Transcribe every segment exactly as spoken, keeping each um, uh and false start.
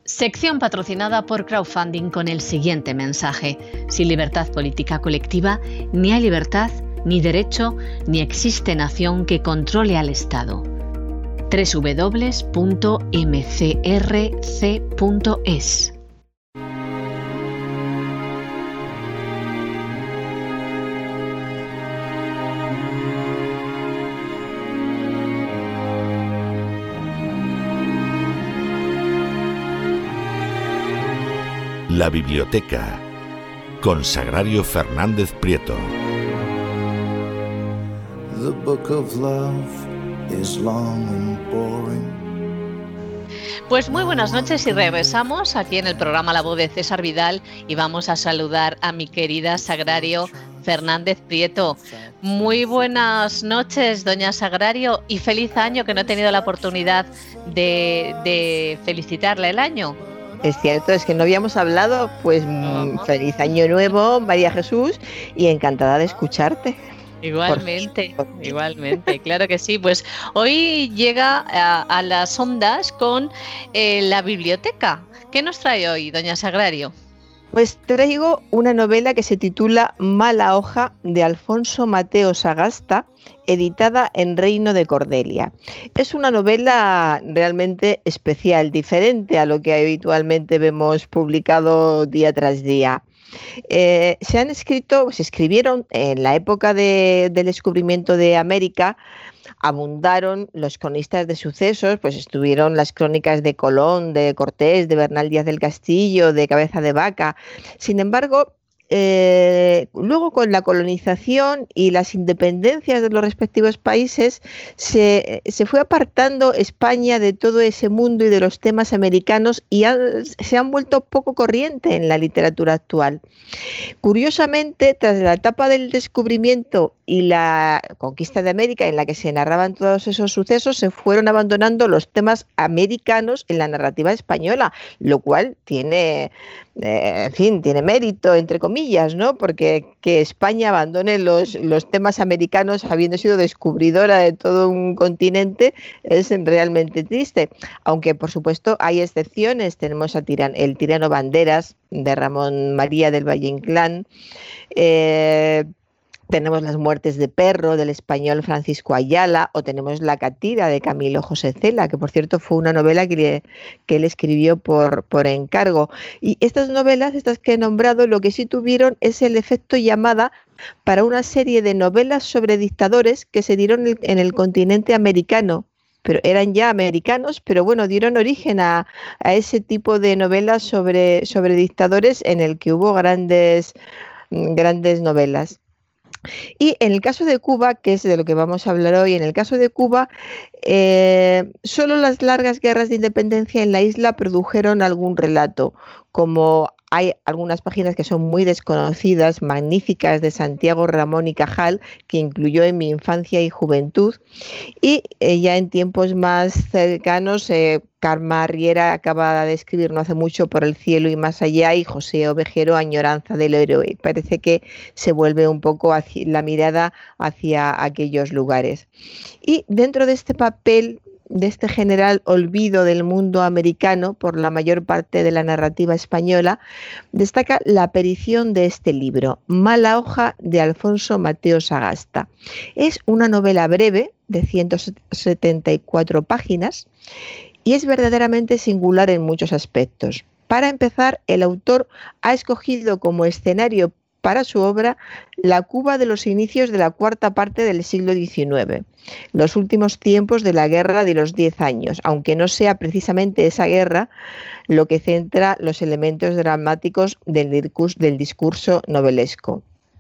Sección patrocinada por Crowdfunding con el siguiente mensaje: sin libertad política colectiva, ni hay libertad, ni derecho, ni existe nación que controle al Estado. doble u doble u doble u punto m c r c punto es. La biblioteca con Sagrario Fernández Prieto. The book of love is long and boring. Pues muy buenas noches y regresamos aquí en el programa La Voz de César Vidal y vamos a saludar a mi querida Sagrario Fernández Prieto. Muy buenas noches, doña Sagrario, y feliz año, que no he tenido la oportunidad de, de felicitarle el año. Es cierto, es que no habíamos hablado, pues uh-huh. Feliz año nuevo, María Jesús, y encantada de escucharte. Igualmente, por... igualmente, claro que sí. Pues hoy llega a, a las ondas con eh, la biblioteca. ¿Qué nos trae hoy, doña Sagrario? Pues traigo una novela que se titula Mala hoja, de Alfonso Mateo Sagasta, editada en Reino de Cordelia. Es una novela realmente especial, diferente a lo que habitualmente vemos publicado día tras día. Eh, se han escrito, se escribieron en la época de, del descubrimiento de América. Abundaron los cronistas de sucesos, pues estuvieron las crónicas de Colón, de Cortés, de Bernal Díaz del Castillo, de Cabeza de Vaca. Sin embargo, Eh, luego con la colonización y las independencias de los respectivos países se, se fue apartando España de todo ese mundo y de los temas americanos y han, se han vuelto poco corriente en la literatura actual. Curiosamente, tras la etapa del descubrimiento y la conquista de América, en la que se narraban todos esos sucesos, se fueron abandonando los temas americanos en la narrativa española, lo cual tiene, eh, en fin, tiene mérito, entre comillas, ¿no? Porque que España abandone los, los temas americanos habiendo sido descubridora de todo un continente es realmente triste. Aunque, por supuesto, hay excepciones. Tenemos a Tiran, el tirano Banderas, de Ramón María del Valle Inclán. Eh, Tenemos Las muertes de perro, del español Francisco Ayala, o tenemos La catira, de Camilo José Cela, que por cierto fue una novela que, le, que él escribió por, por encargo. Y estas novelas, estas que he nombrado, lo que sí tuvieron es el efecto llamada para una serie de novelas sobre dictadores que se dieron en el, en el continente americano. Pero eran ya americanos, pero bueno, dieron origen a, a ese tipo de novelas sobre, sobre dictadores en el que hubo grandes, grandes novelas. Y en el caso de Cuba, que es de lo que vamos a hablar hoy, en el caso de Cuba, eh, solo las largas guerras de independencia en la isla produjeron algún relato, como hay algunas páginas que son muy desconocidas, magníficas, de Santiago Ramón y Cajal, que incluyó En mi infancia y juventud, y eh, ya en tiempos más cercanos, eh, Karma Riera acaba de escribir no hace mucho Por el cielo y más allá, y José Ovejero Añoranza del héroe. Parece que se vuelve un poco hacia, la mirada hacia aquellos lugares. Y dentro de este papel, de este general olvido del mundo americano por la mayor parte de la narrativa española, destaca la aparición de este libro, Mala hoja, de Alfonso Mateo Sagasta. Es una novela breve de ciento setenta y cuatro páginas y es verdaderamente singular en muchos aspectos. Para empezar, el autor ha escogido como escenario para su obra la Cuba de los inicios de la cuarta parte del siglo diecinueve, los últimos tiempos de la Guerra de los Diez Años, aunque no sea precisamente esa guerra lo que centra los elementos dramáticos del discurso, del discurso novelesco.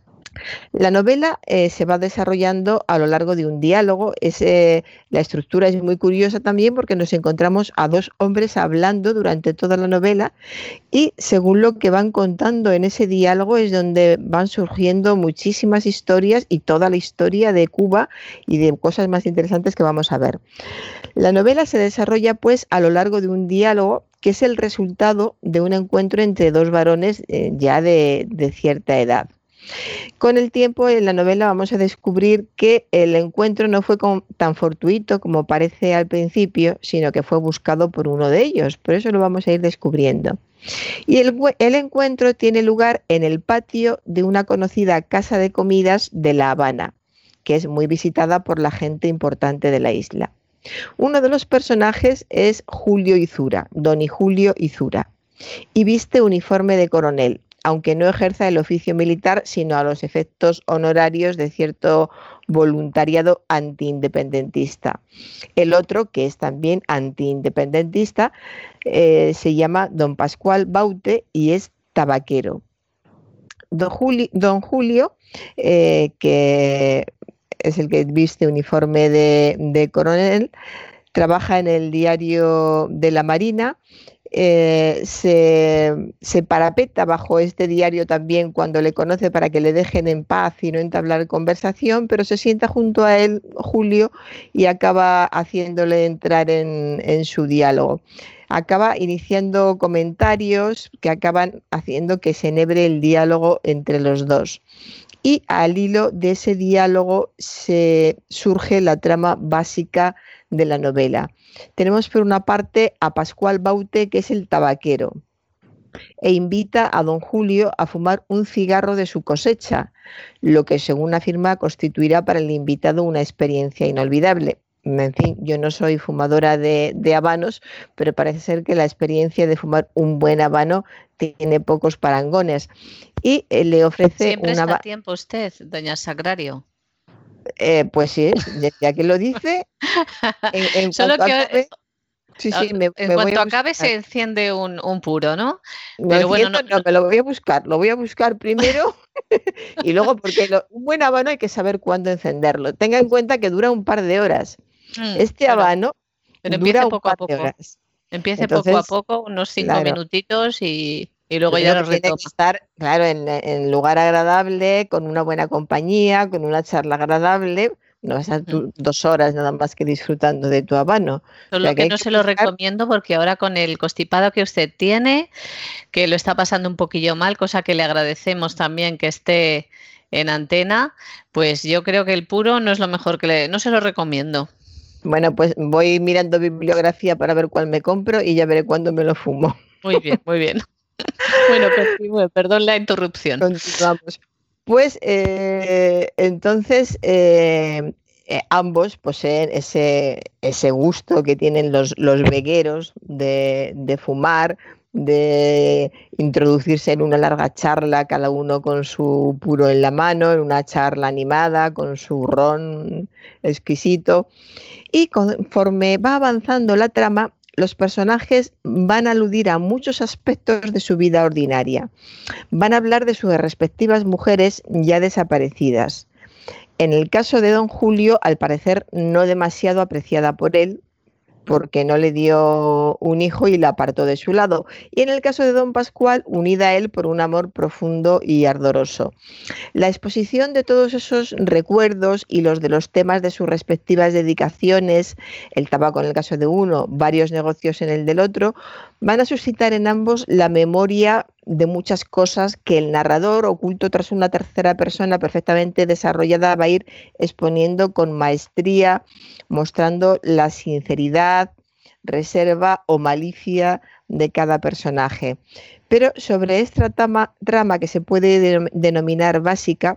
La novela eh, se va desarrollando a lo largo de un diálogo. Es, eh, la estructura es muy curiosa también porque nos encontramos a dos hombres hablando durante toda la novela y según lo que van contando en ese diálogo es donde van surgiendo muchísimas historias y toda la historia de Cuba y de cosas más interesantes que vamos a ver. La novela se desarrolla pues a lo largo de un diálogo que es el resultado de un encuentro entre dos varones eh, ya de, de cierta edad. Con el tiempo en la novela vamos a descubrir que el encuentro no fue con, tan fortuito como parece al principio, sino que fue buscado por uno de ellos. Por eso lo vamos a ir descubriendo. Y el, el encuentro tiene lugar en el patio de una conocida casa de comidas de La Habana, que es muy visitada por la gente importante de la isla. Uno de los personajes es Julio Izura, don Julio Izura, y viste uniforme de coronel, aunque no ejerza el oficio militar, sino a los efectos honorarios de cierto voluntariado antiindependentista. El otro, que es también antiindependentista, eh, se llama don Pascual Baute y es tabaquero. Don, Juli, don Julio, eh, que es el que viste uniforme de, de coronel, trabaja en el diario de la Marina. Eh, se, se parapeta bajo este diario también cuando le conoce para que le dejen en paz y no entablar conversación, pero se sienta junto a él, Julio, y acaba haciéndole entrar en, en su diálogo. Acaba iniciando comentarios que acaban haciendo que se enhebre el diálogo entre los dos. Y al hilo de ese diálogo se surge la trama básica de la novela. Tenemos por una parte a Pascual Baute, que es el tabaquero, e invita a don Julio a fumar un cigarro de su cosecha, lo que según afirma constituirá para el invitado una experiencia inolvidable. En fin, yo no soy fumadora de, de habanos, pero parece ser que la experiencia de fumar un buen habano tiene pocos parangones. Y eh, le ofrece Siempre una... está a tiempo usted, doña Sagrario. Eh, pues sí, ya que lo dice, en, en Solo cuanto que acabe, sí, sí, me, en me cuanto voy a acabe se enciende un, un puro, ¿no? No, Pero bueno, no, no, no, me lo voy a buscar, lo voy a buscar primero y luego porque lo, un buen habano hay que saber cuándo encenderlo. Tenga en cuenta que dura un par de horas. Mm, este claro, habano pero dura empiece un poco a par poco. de horas. Empiece Entonces, poco a poco, unos cinco claro, minutitos y, y luego Pero ya que lo tiene retoma. que estar, claro, en, en lugar agradable, con una buena compañía, con una charla agradable. No vas a estar tú dos horas nada más que disfrutando de tu habano. Solo O sea, que que hay no que se lo buscar- recomiendo porque ahora con el constipado que usted tiene, que lo está pasando un poquillo mal, cosa que le agradecemos también que esté en antena, pues yo creo que el puro no es lo mejor que le... No se lo recomiendo. Bueno, pues voy mirando bibliografía para ver cuál me compro y ya veré cuándo me lo fumo. Muy bien, muy bien. Bueno, continúe, perdón la interrupción. Continuamos. Pues eh, entonces eh, eh, ambos poseen ese, ese gusto que tienen los, los vegueros de, de fumar, de introducirse en una larga charla, cada uno con su puro en la mano, en una charla animada, con su ron exquisito. Y conforme va avanzando la trama, los personajes van a aludir a muchos aspectos de su vida ordinaria. Van a hablar de sus respectivas mujeres ya desaparecidas. En el caso de don Julio, al parecer no demasiado apreciada por él, porque no le dio un hijo y la apartó de su lado. Y en el caso de don Pascual, unida a él por un amor profundo y ardoroso. La exposición de todos esos recuerdos y los de los temas de sus respectivas dedicaciones, el tabaco en el caso de uno, varios negocios en el del otro, van a suscitar en ambos la memoria de muchas cosas que el narrador, oculto tras una tercera persona perfectamente desarrollada, va a ir exponiendo con maestría, mostrando la sinceridad, reserva o malicia de cada personaje. Pero sobre esta trama, trama que se puede denominar básica,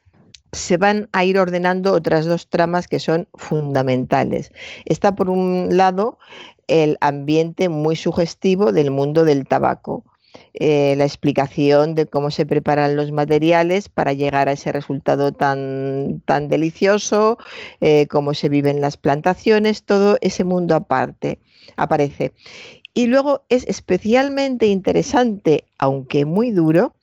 se van a ir ordenando otras dos tramas que son fundamentales. Está por un lado el ambiente muy sugestivo del mundo del tabaco. Eh, la explicación de cómo se preparan los materiales para llegar a ese resultado tan, tan delicioso, eh, cómo se viven las plantaciones, todo ese mundo aparte aparece. Y luego es especialmente interesante, aunque muy duro,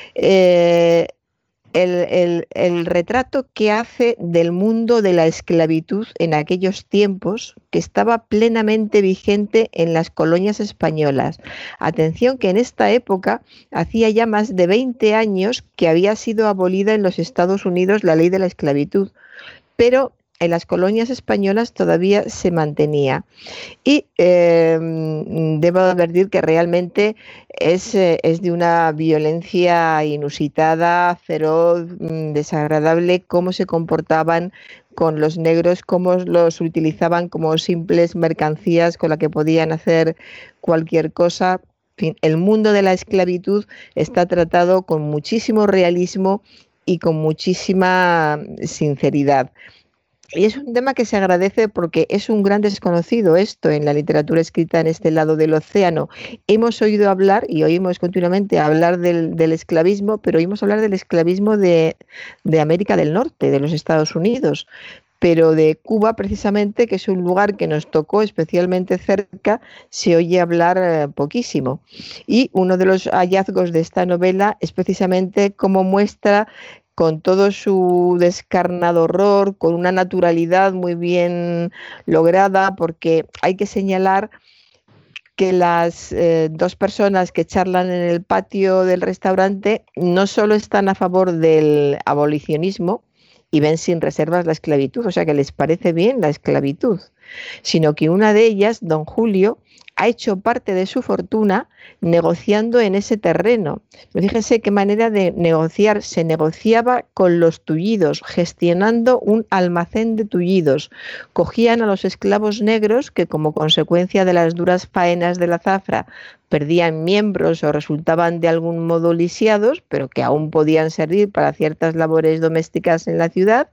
eh, el, el, el retrato que hace del mundo de la esclavitud en aquellos tiempos, que estaba plenamente vigente en las colonias españolas. Atención que en esta época hacía ya más de veinte años que había sido abolida en los Estados Unidos la ley de la esclavitud, pero en las colonias españolas todavía se mantenía. Y eh, debo advertir que realmente es, eh, es de una violencia inusitada, feroz, desagradable, cómo se comportaban con los negros, cómo los utilizaban como simples mercancías con la que podían hacer cualquier cosa. En fin, el mundo de la esclavitud está tratado con muchísimo realismo y con muchísima sinceridad. Y es un tema que se agradece porque es un gran desconocido esto en la literatura escrita en este lado del océano. Hemos oído hablar y oímos continuamente hablar del, del esclavismo, pero oímos hablar del esclavismo de, de América del Norte, de los Estados Unidos. Pero de Cuba, precisamente, que es un lugar que nos tocó especialmente cerca, se oye hablar eh, poquísimo. Y uno de los hallazgos de esta novela es precisamente cómo muestra, con todo su descarnado horror, con una naturalidad muy bien lograda, porque hay que señalar que las eh, dos personas que charlan en el patio del restaurante no solo están a favor del abolicionismo y ven sin reservas la esclavitud, o sea que les parece bien la esclavitud, sino que una de ellas, don Julio, ha hecho parte de su fortuna negociando en ese terreno. Fíjense qué manera de negociar. Se negociaba con los tullidos, gestionando un almacén de tullidos. Cogían a los esclavos negros que, como consecuencia de las duras faenas de la zafra, perdían miembros o resultaban de algún modo lisiados, pero que aún podían servir para ciertas labores domésticas en la ciudad,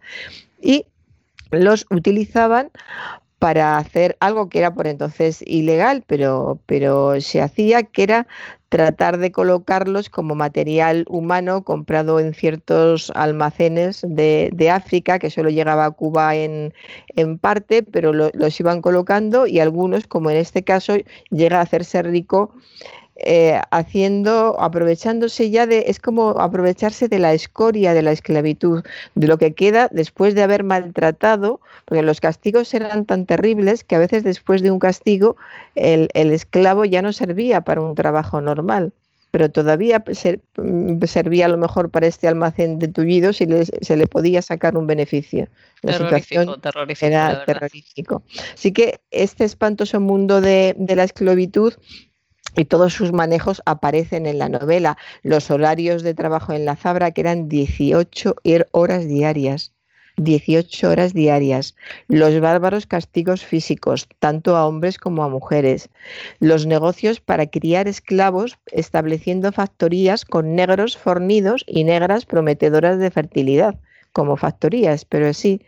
y los utilizaban para hacer algo que era por entonces ilegal, pero, pero se hacía, que era tratar de colocarlos como material humano comprado en ciertos almacenes de, de África, que solo llegaba a Cuba en, en parte, pero lo, los iban colocando, y algunos, como en este caso, llega a hacerse rico Eh, haciendo, aprovechándose ya de, es como aprovecharse de la escoria de la esclavitud, de lo que queda después de haber maltratado, porque los castigos eran tan terribles que a veces después de un castigo el, el esclavo ya no servía para un trabajo normal, pero todavía ser, servía a lo mejor para este almacén de tullidos y le, se le podía sacar un beneficio. La situación terrorífico, era terrorífico. Así que este espantoso mundo de, de la esclavitud y todos sus manejos aparecen en la novela. Los horarios de trabajo en la fábrica, que eran dieciocho horas diarias. dieciocho horas diarias. Los bárbaros castigos físicos, tanto a hombres como a mujeres. Los negocios para criar esclavos, estableciendo factorías con negros fornidos y negras prometedoras de fertilidad, como factorías, pero sí,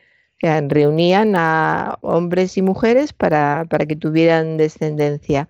reunían a hombres y mujeres para, para que tuvieran descendencia.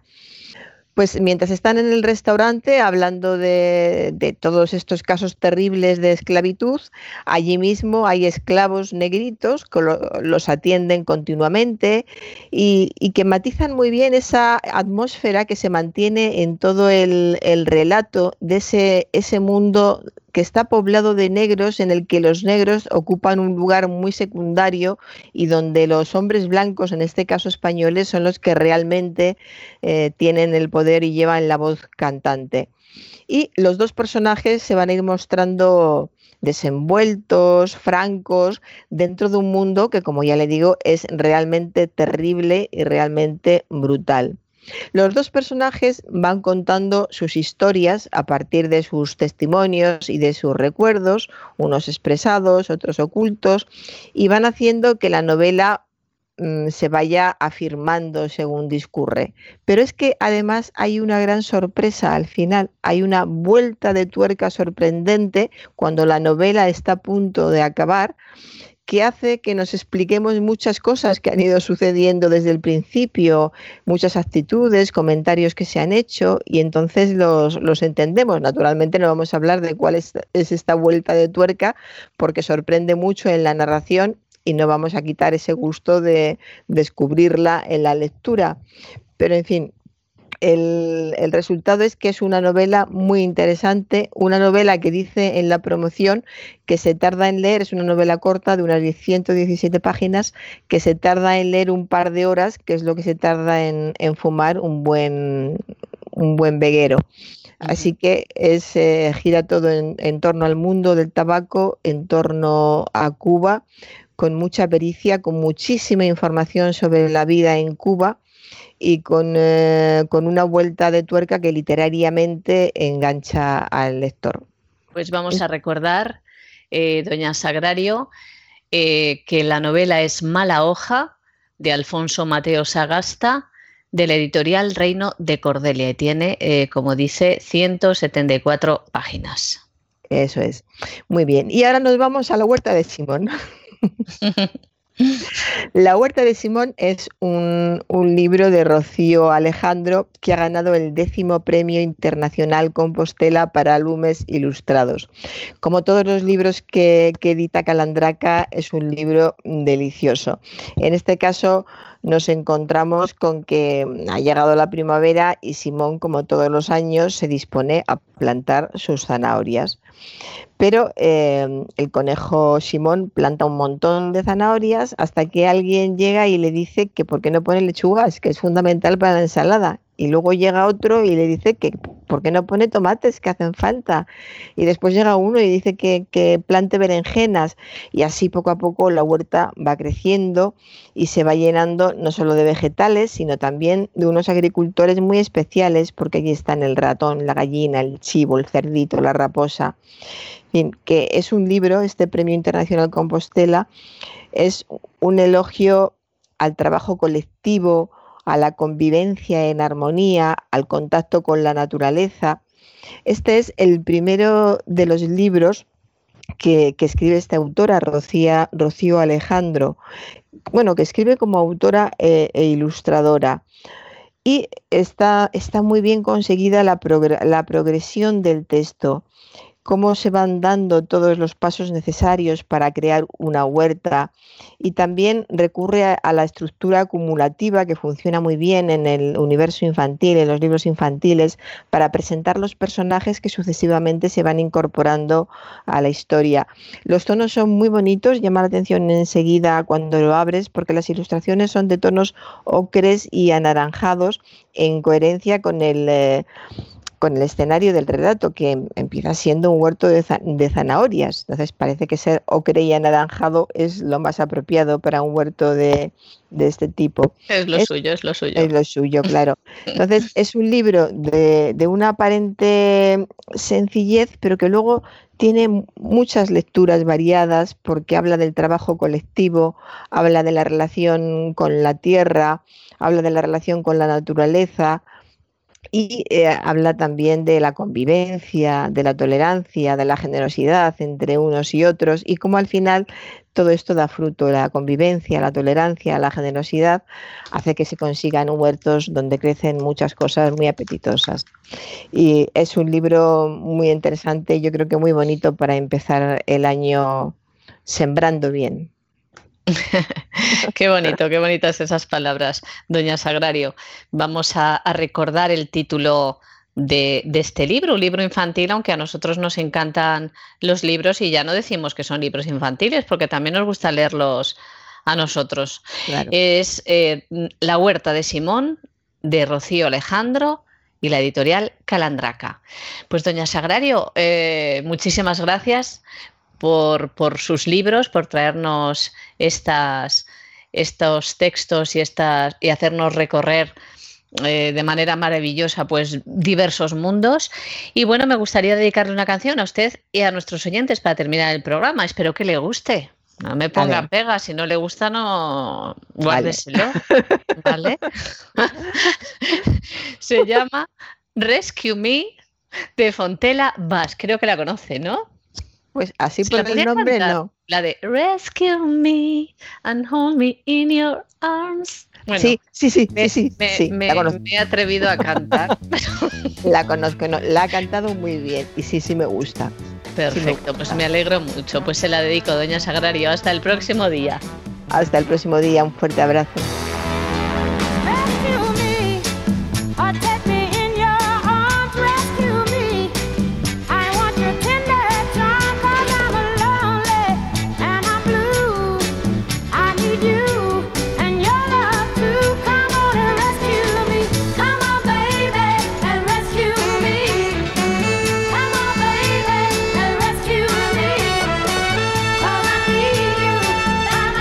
Pues mientras están en el restaurante hablando de, de todos estos casos terribles de esclavitud, allí mismo hay esclavos negritos que lo, los atienden continuamente y, y que matizan muy bien esa atmósfera que se mantiene en todo el, el relato de ese, ese mundo que está poblado de negros, en el que los negros ocupan un lugar muy secundario y donde los hombres blancos, en este caso españoles, son los que realmente eh, tienen el poder y llevan la voz cantante. Y los dos personajes se van a ir mostrando desenvueltos, francos, dentro de un mundo que, como ya le digo, es realmente terrible y realmente brutal. Los dos personajes van contando sus historias a partir de sus testimonios y de sus recuerdos, unos expresados, otros ocultos, y van haciendo que la novela mmm, se vaya afirmando según discurre. Pero es que además hay una gran sorpresa al final, hay una vuelta de tuerca sorprendente cuando la novela está a punto de acabar, que hace que nos expliquemos muchas cosas que han ido sucediendo desde el principio, muchas actitudes, comentarios que se han hecho, y entonces los, los entendemos. Naturalmente no vamos a hablar de cuál es, es esta vuelta de tuerca, porque sorprende mucho en la narración y no vamos a quitar ese gusto de descubrirla en la lectura. Pero en fin, El, el resultado es que es una novela muy interesante, una novela que dice en la promoción que se tarda en leer, es una novela corta de unas ciento diecisiete páginas, que se tarda en leer un par de horas, que es lo que se tarda en, en fumar un buen, un buen veguero. Así que es, eh, gira todo en, en torno al mundo del tabaco, en torno a Cuba, con mucha pericia, con muchísima información sobre la vida en Cuba y con, eh, con una vuelta de tuerca que literariamente engancha al lector. Pues vamos a recordar, eh, doña Sagrario, eh, que la novela es Mala hoja, de Alfonso Mateo Sagasta, de la editorial Reino de Cordelia, y tiene, eh, como dice, ciento setenta y cuatro páginas. Eso es. Muy bien. Y ahora nos vamos a La huerta de Simón. La huerta de Simón es un, un libro de Rocío Alejandro que ha ganado el décimo Premio Internacional Compostela para álbumes ilustrados. Como todos los libros que, que edita Calandraca, es un libro delicioso. En este caso nos encontramos con que ha llegado la primavera y Simón, como todos los años, se dispone a plantar sus zanahorias. Pero eh, el conejo Simón planta un montón de zanahorias hasta que alguien llega y le dice que por qué no pone lechugas, que es fundamental para la ensalada. Y luego llega otro y le dice que por qué no pone tomates, que hacen falta. Y después llega uno y dice que, que plante berenjenas. Y así poco a poco la huerta va creciendo y se va llenando no solo de vegetales, sino también de unos agricultores muy especiales, porque allí están el ratón, la gallina, el chivo, el cerdito, la raposa. En fin, que es un libro, este Premio Internacional Compostela, es un elogio al trabajo colectivo, a la convivencia en armonía, al contacto con la naturaleza. Este es el primero de los libros que, que escribe esta autora, Rocía, Rocío Alejandro, bueno, que escribe como autora eh, e ilustradora. Y está, está muy bien conseguida la, progr- la progresión del texto, cómo se van dando todos los pasos necesarios para crear una huerta, y también recurre a, a la estructura acumulativa que funciona muy bien en el universo infantil, en los libros infantiles, para presentar los personajes que sucesivamente se van incorporando a la historia. Los tonos son muy bonitos, llama la atención enseguida cuando lo abres, porque las ilustraciones son de tonos ocres y anaranjados, en coherencia con el... Eh, con el escenario del relato, que empieza siendo un huerto de, za- de zanahorias. Entonces parece que ser ocre y anaranjado es lo más apropiado para un huerto de, de este tipo. Es lo es, suyo, es lo suyo. Es lo suyo, claro. Entonces es un libro de, de una aparente sencillez, pero que luego tiene muchas lecturas variadas, porque habla del trabajo colectivo, habla de la relación con la tierra, habla de la relación con la naturaleza, y eh, habla también de la convivencia, de la tolerancia, de la generosidad entre unos y otros, y cómo al final todo esto da fruto. La convivencia, la tolerancia, la generosidad hace que se consigan huertos donde crecen muchas cosas muy apetitosas. Y es un libro muy interesante, yo creo que muy bonito para empezar el año sembrando bien. Qué bonito, qué bonitas esas palabras, doña Sagrario. Vamos a, a recordar el título de, de este libro, un libro infantil, aunque a nosotros nos encantan los libros y ya no decimos que son libros infantiles, porque también nos gusta leerlos a nosotros. Claro. Es eh, La huerta de Simón, de Rocío Alejandro, y la editorial Calandraca. Pues doña Sagrario, eh, muchísimas gracias Por, por sus libros, por traernos estas, estos textos y, estas, y hacernos recorrer eh, de manera maravillosa pues diversos mundos. Y bueno, me gustaría dedicarle una canción a usted y a nuestros oyentes para terminar el programa. Espero que le guste. No me pongan pega, si no le gusta, no guárdeselo. ¿Vale? Se llama Rescue Me, de Fontella Bass. Creo que la conoce, ¿no? Pues así por el nombre cantar? No. La de Rescue Me and Hold Me in Your Arms. Bueno, sí, sí, sí, me, sí, sí, me, sí me, la conozco. me he atrevido a cantar. La conozco, no, la ha cantado muy bien y sí, sí me gusta. Perfecto, sí me gusta. Pues me alegro mucho. Pues se la dedico, doña Sagrario. Hasta el próximo día. Hasta el próximo día, un fuerte abrazo. Come on, baby, and rescue me. 'Cause I need you.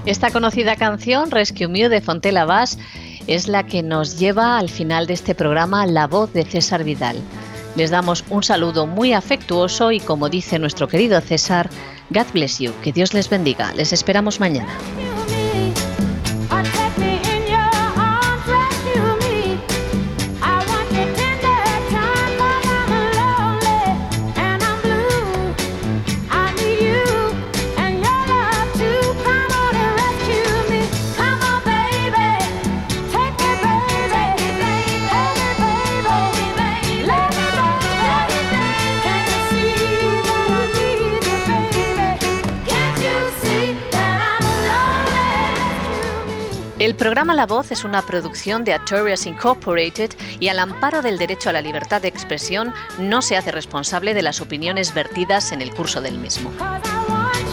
Esta conocida canción, Rescue Me, de Fontella Bass, es la que nos lleva al final de este programa, La Voz de César Vidal. Les damos un saludo muy afectuoso y, como dice nuestro querido César, God bless you, que Dios les bendiga. Les esperamos mañana. El programa La Voz es una producción de Artorias Incorporated y, al amparo del derecho a la libertad de expresión, no se hace responsable de las opiniones vertidas en el curso del mismo.